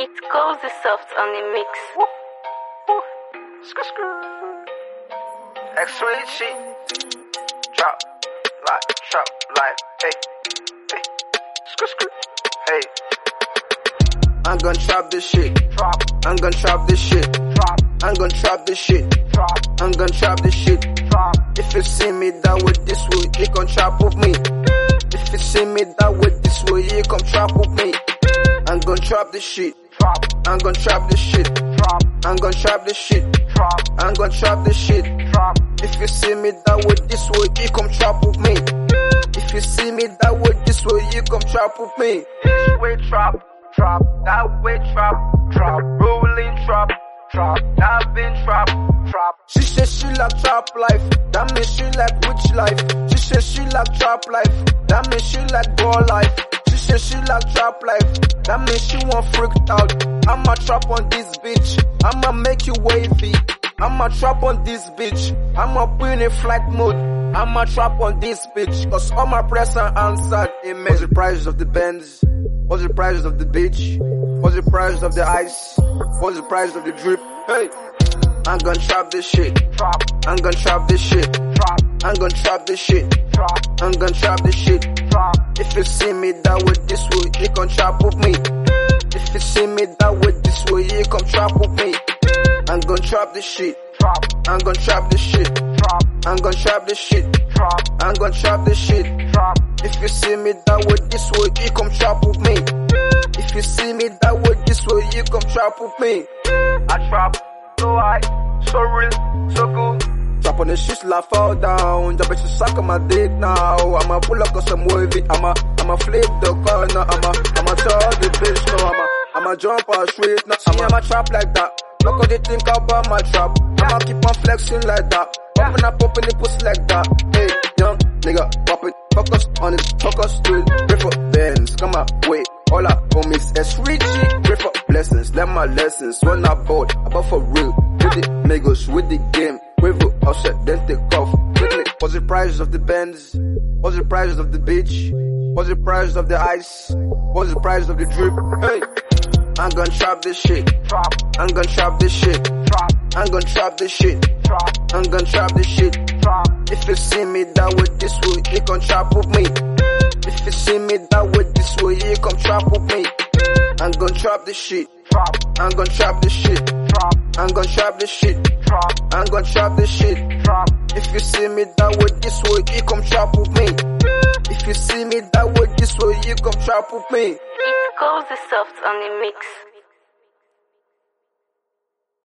It goes the soft on the mix. X-ray shit. Drop like, hey, hey, hey. I'm gonna trap this shit. I'm gonna trap this shit. I'm gonna trap this shit. I'm gonna trap this shit. If you see me that way this way, you can trap with me. If you see me that way this way, you come trap with me. I'm gonna trap this shit. I'm gonna trap this shit. I'm gonna trap this shit. I'm gonna trap this shit. If you see me that way this way, you come trap with me. If you see me that way this way, you come trap with me. This way trap, that way trap, rolling trap, that been trap. She said she like trap life, that means she like witch life. She said she like trap life, that means she like girl life. She said she like trap life, that means she want freaked out. I'ma trap on this bitch, I'ma make you wavy. I'ma trap on this bitch, I'ma put in flight mode. I'ma trap on this bitch, cause all my prayers are answered. Amen. What's the prices of the Benz? What's the prices of the beach? What's the prices of the ice? What's the price of the drip? Hey! I'm gonna trap this shit. I'm gonna trap this shit. I'm gonna trap this shit. I'm gonna trap this shit. If you see me that way this way, you can trap with me. If you see me that way this way, you come trap with me. I'm gonna trap this shit. I'm gonna trap this shit. I'm gonna trap this shit. I'm gonna trap this shit. If you see me that way this way, you come trap with me. If you see me that way this way, you come trap with me. I trap so high, so real, so good. Trap on the shit till I fall down. Jump into suck on my dick now. I'ma pull up cause I'm wavy. I'ma flip the corner. I'ma tell the bitch no. I'ma jump on straight now. I'ma trap like that. Look how they think about my trap. I'ma keep on flexing like that. Popping up, popping the pussy like that. Hey, young nigga, pop it. Focus on it, focus to it. Pray for bands, come my way. All I homies, it's Richie. Pray for blessings, learn my lessons. When I bought, about for real. With the niggas, with the game. Wait for outside, then take off. Quickly, what's the prices of the Benz? What's the prices of the beach? What's the prices of the ice? What's the prices of the drip? Hey! I'm gonna trap this shit. I'm gonna trap this shit. I'm gonna trap this shit. I'm gonna trap this shit. If you see me that way this way, you can trap with me. If you see me that way this way, you come trap with me. I'm gonna trap this shit. I'm gonna trap this shit. I'm gonna trap this shit. I'm gonna trap this shit. If you see me that way this way, you come trap with me. If you see me that way this way, you come trap with me. It goes the soft on the mix.